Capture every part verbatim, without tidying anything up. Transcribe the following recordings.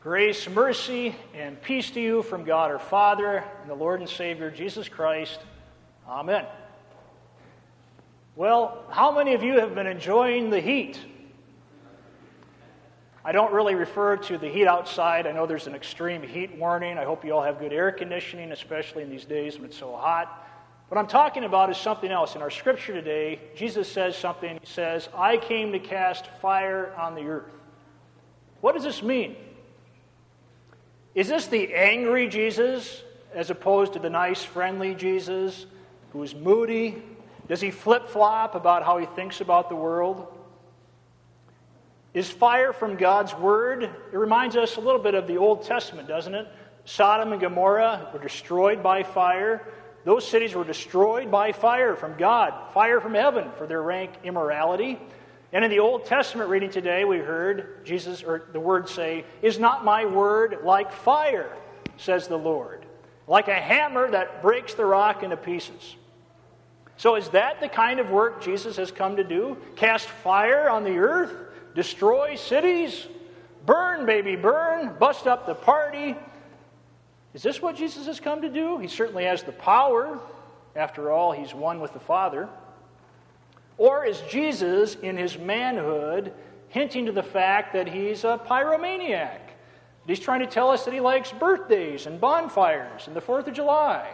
Grace, mercy, and peace to you from God our Father and the Lord and Savior Jesus Christ. Amen. Well, how many of you have been enjoying the heat? I don't really refer to the heat outside. I know there's an extreme heat warning. I hope you all have good air conditioning, especially in these days when it's so hot. What I'm talking about is something else. In our scripture today, Jesus says something. He says, I came to cast fire on the earth. What does this mean? Is this the angry Jesus as opposed to the nice, friendly Jesus who is moody? Does he flip-flop about how he thinks about the world? Is fire from God's Word? It reminds us a little bit of the Old Testament, doesn't it? Sodom and Gomorrah were destroyed by fire. Those cities were destroyed by fire from God, fire from heaven for their rank immorality. And in the Old Testament reading today, we heard Jesus, or the Word say, is not my word like fire, says the Lord, like a hammer that breaks the rock into pieces. So is that the kind of work Jesus has come to do? Cast fire on the earth? Destroy cities? Burn, baby, burn. Bust up the party? Is this what Jesus has come to do? He certainly has the power. After all, he's one with the Father. Or is Jesus, in his manhood, hinting to the fact that he's a pyromaniac? He's trying to tell us that he likes birthdays and bonfires and the fourth of July.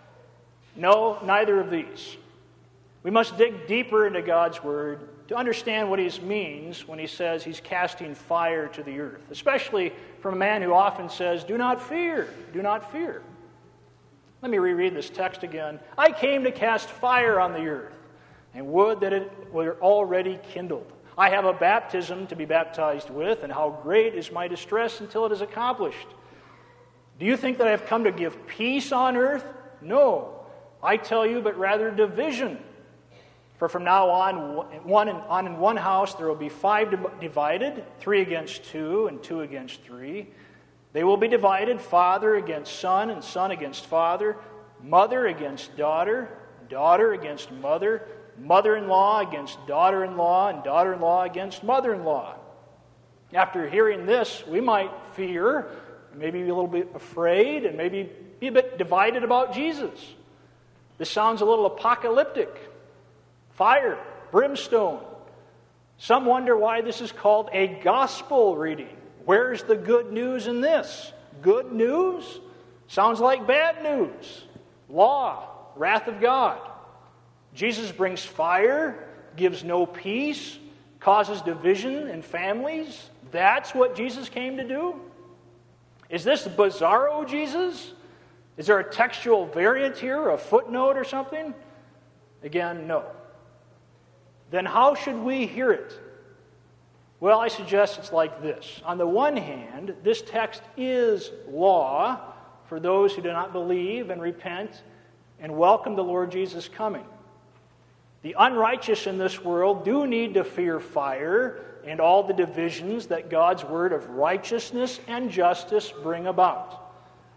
No, neither of these. We must dig deeper into God's Word to understand what he means when he says he's casting fire to the earth, especially from a man who often says, do not fear, do not fear. Let me reread this text again. I came to cast fire on the earth, and would that it were already kindled. I have a baptism to be baptized with, and how great is my distress until it is accomplished. Do you think that I have come to give peace on earth? No, I tell you, but rather division. For from now on, one in, on in one house there will be five divided, three against two, and two against three. They will be divided, father against son, and son against father, mother against daughter, daughter against mother, mother-in-law against daughter-in-law, and daughter-in-law against mother-in-law. After hearing this, we might fear, maybe be a little bit afraid, and maybe be a bit divided about Jesus. This sounds a little apocalyptic. Fire, brimstone. Some wonder why this is called a gospel reading. Where's the good news in this? Good news? Sounds like bad news. Law, wrath of God. Jesus brings fire, gives no peace, causes division in families. That's what Jesus came to do? Is this bizarro Jesus? Is there a textual variant here, a footnote or something? Again, no. Then how should we hear it? Well, I suggest it's like this. On the one hand, this text is law for those who do not believe and repent and welcome the Lord Jesus' coming. The unrighteous in this world do need to fear fire and all the divisions that God's word of righteousness and justice bring about.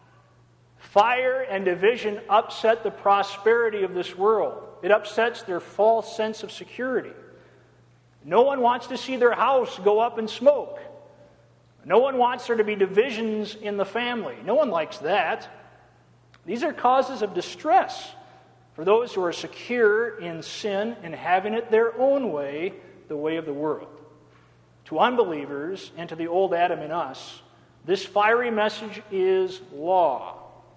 Fire and division upset the prosperity of this world. It upsets their false sense of security. No one wants to see their house go up in smoke. No one wants there to be divisions in the family. No one likes that. These are causes of distress for those who are secure in sin and having it their own way, the way of the world. To unbelievers and to the old Adam in us, this fiery message is law.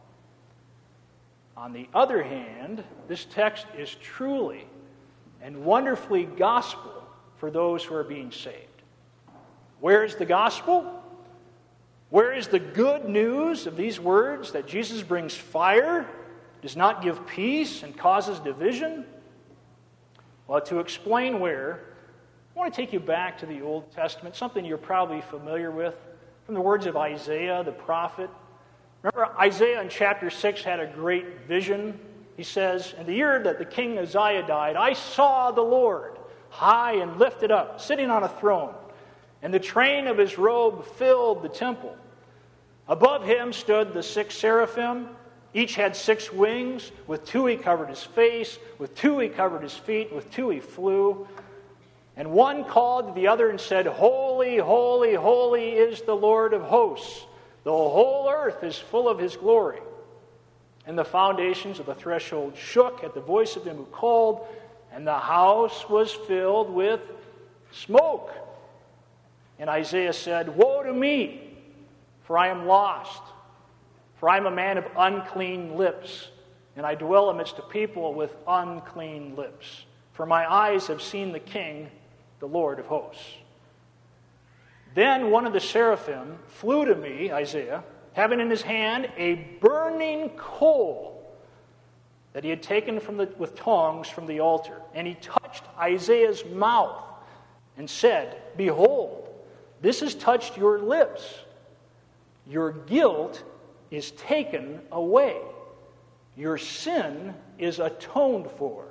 On the other hand, this text is truly and wonderfully gospel for those who are being saved. Where is the gospel? Where is the good news of these words that Jesus brings fire, does not give peace, and causes division? Well, to explain where, I want to take you back to the Old Testament, something you're probably familiar with, from the words of Isaiah the prophet. Remember, Isaiah in chapter six had a great vision. He says, in the year that the king Uzziah died, I saw the Lord high and lifted up, sitting on a throne, and the train of his robe filled the temple. Above him stood the six seraphim. Each had six wings. With two he covered his face, with two he covered his feet, with two he flew. And one called to the other and said, Holy, holy, holy is the Lord of hosts. The whole earth is full of his glory. And the foundations of the threshold shook at the voice of him who called, and the house was filled with smoke. And Isaiah said, Woe to me, for I am lost, for I am a man of unclean lips, and I dwell amidst a people with unclean lips. For my eyes have seen the King, the Lord of hosts. Then one of the seraphim flew to me, Isaiah, having in his hand a burning coal that he had taken from the, with tongs from the altar. And he touched Isaiah's mouth and said, Behold, this has touched your lips. Your guilt is taken away. Your sin is atoned for.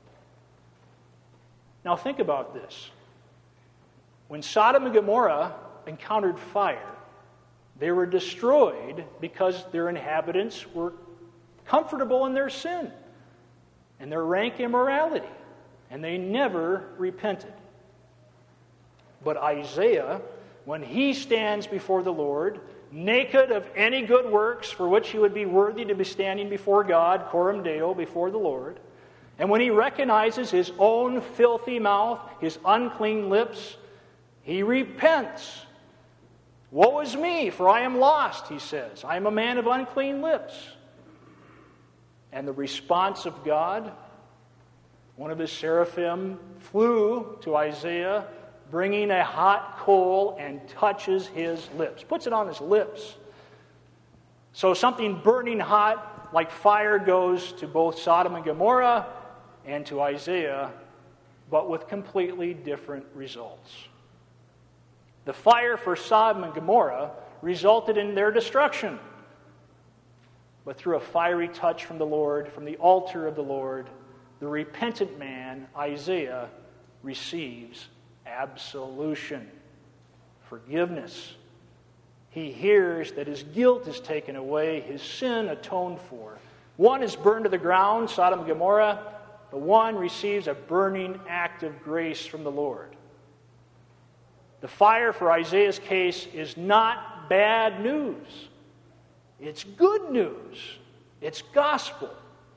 Now think about this. When Sodom and Gomorrah encountered fire, they were destroyed because their inhabitants were comfortable in their sin and their rank immorality, and they never repented. But Isaiah, when he stands before the Lord, naked of any good works for which he would be worthy to be standing before God, coram Deo, before the Lord, and when he recognizes his own filthy mouth, his unclean lips, he repents. Woe is me, for I am lost, he says. I am a man of unclean lips. And the response of God, one of his seraphim flew to Isaiah, bringing a hot coal and touches his lips, puts it on his lips. So something burning hot like fire goes to both Sodom and Gomorrah and to Isaiah, but with completely different results. The fire for Sodom and Gomorrah resulted in their destruction. But through a fiery touch from the Lord, from the altar of the Lord, the repentant man, Isaiah, receives absolution, forgiveness. He hears that his guilt is taken away, his sin atoned for. One is burned to the ground, Sodom and Gomorrah, but one receives a burning act of grace from the Lord. The fire for Isaiah's case is not bad news. It's good news. It's gospel.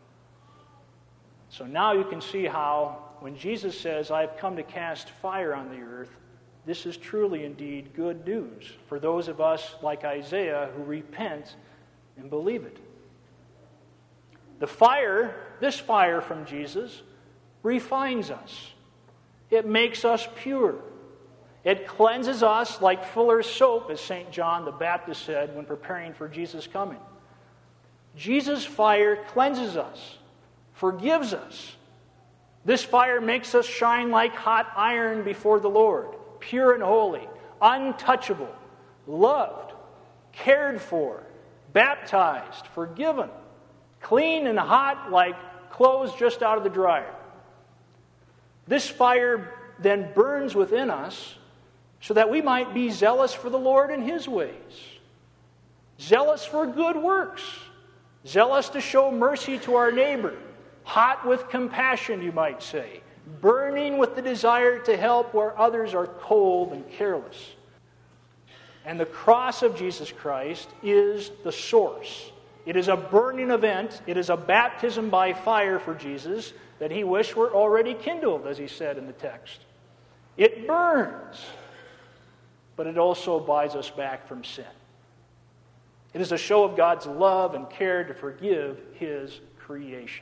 So now you can see how when Jesus says, I have come to cast fire on the earth, this is truly indeed good news for those of us like Isaiah who repent and believe it. The fire, this fire from Jesus, refines us. It makes us pure. It cleanses us like fuller's soap, as Saint John the Baptist said when preparing for Jesus' coming. Jesus' fire cleanses us, forgives us. This fire makes us shine like hot iron before the Lord, pure and holy, untouchable, loved, cared for, baptized, forgiven, clean and hot like clothes just out of the dryer. This fire then burns within us so that we might be zealous for the Lord and His ways, zealous for good works, zealous to show mercy to our neighbor, hot with compassion, you might say, burning with the desire to help where others are cold and careless. And the cross of Jesus Christ is the source. It is a burning event. It is a baptism by fire for Jesus that He wished were already kindled, as He said in the text. It burns, but it also buys us back from sin. It is a show of God's love and care to forgive His creation.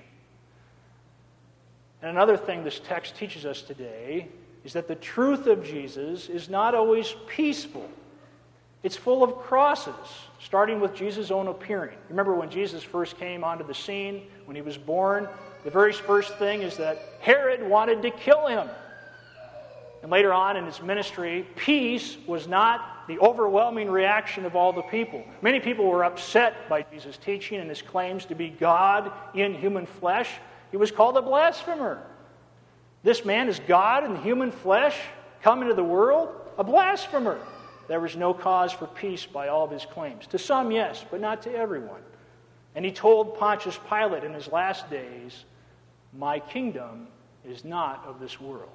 And another thing this text teaches us today is that the truth of Jesus is not always peaceful. It's full of crosses, starting with Jesus' own appearing. Remember when Jesus first came onto the scene, when He was born, the very first thing is that Herod wanted to kill Him. And later on in His ministry, peace was not the overwhelming reaction of all the people. Many people were upset by Jesus' teaching and His claims to be God in human flesh. He was called a blasphemer. This man is God in human flesh, come into the world, a blasphemer. There was no cause for peace by all of his claims. To some, yes, but not to everyone. And he told Pontius Pilate in his last days, my kingdom is not of this world.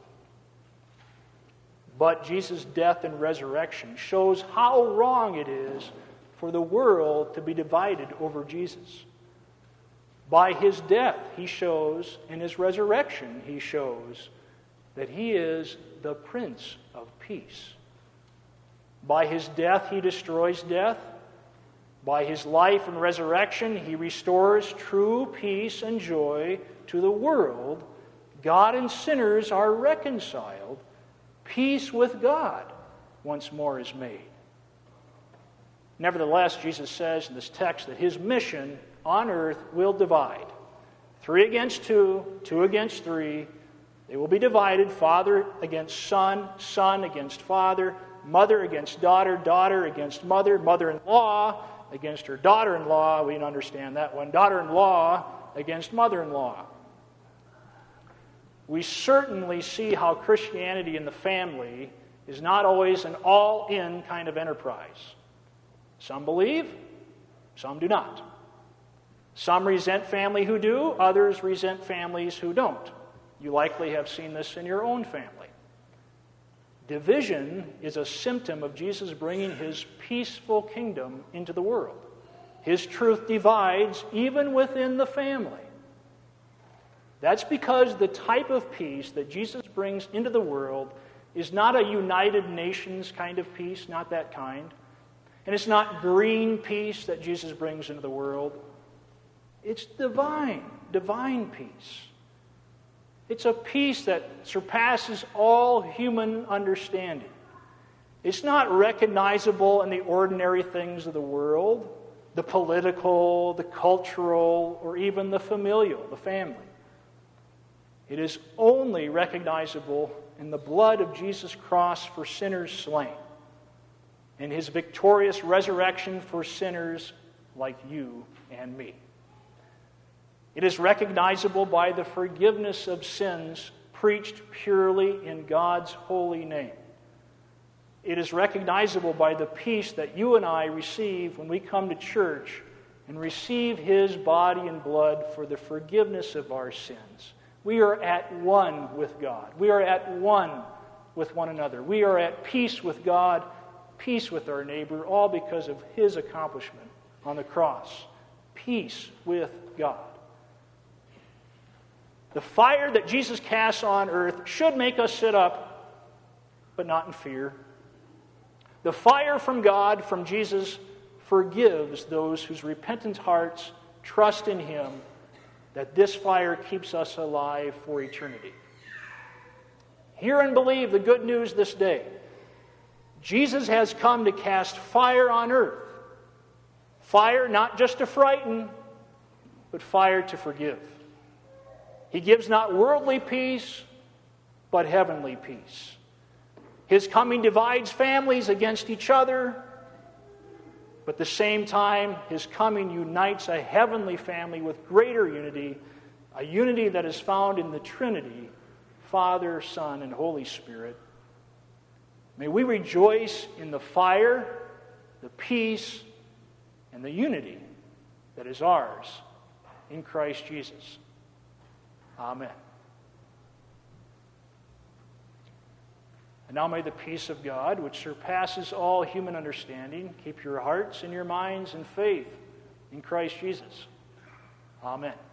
But Jesus' death and resurrection shows how wrong it is for the world to be divided over Jesus. By his death, he shows, in his resurrection, he shows that he is the Prince of Peace. By his death, he destroys death. By his life and resurrection, he restores true peace and joy to the world. God and sinners are reconciled. Peace with God once more is made. Nevertheless, Jesus says in this text that his mission on earth will divide. Three against two, two against three. They will be divided, father against son, son against father, mother against daughter, daughter against mother, mother-in-law against her daughter-in-law. We can understand that one. Daughter-in-law against mother-in-law. We certainly see how Christianity in the family is not always an all-in kind of enterprise. Some believe, some do not. Some resent family who do, others resent families who don't. You likely have seen this in your own family. Division is a symptom of Jesus bringing his peaceful kingdom into the world. His truth divides even within the family. That's because the type of peace that Jesus brings into the world is not a United Nations kind of peace, not that kind. And it's not green peace that Jesus brings into the world. It's divine, divine peace. It's a peace that surpasses all human understanding. It's not recognizable in the ordinary things of the world, the political, the cultural, or even the familial, the family. It is only recognizable in the blood of Jesus' cross for sinners slain, and his victorious resurrection for sinners like you and me. It is recognizable by the forgiveness of sins preached purely in God's holy name. It is recognizable by the peace that you and I receive when we come to church and receive his body and blood for the forgiveness of our sins. We are at one with God. We are at one with one another. We are at peace with God, peace with our neighbor, all because of his accomplishment on the cross. Peace with God. The fire that Jesus casts on earth should make us sit up, but not in fear. The fire from God, from Jesus, forgives those whose repentant hearts trust in him, that this fire keeps us alive for eternity. Hear and believe the good news this day. Jesus has come to cast fire on earth. Fire not just to frighten, but fire to forgive. He gives not worldly peace, but heavenly peace. His coming divides families against each other, but at the same time, his coming unites a heavenly family with greater unity, a unity that is found in the Trinity, Father, Son, and Holy Spirit. May we rejoice in the fire, the peace, and the unity that is ours in Christ Jesus. Amen. And now may the peace of God, which surpasses all human understanding, keep your hearts and your minds in faith in Christ Jesus. Amen.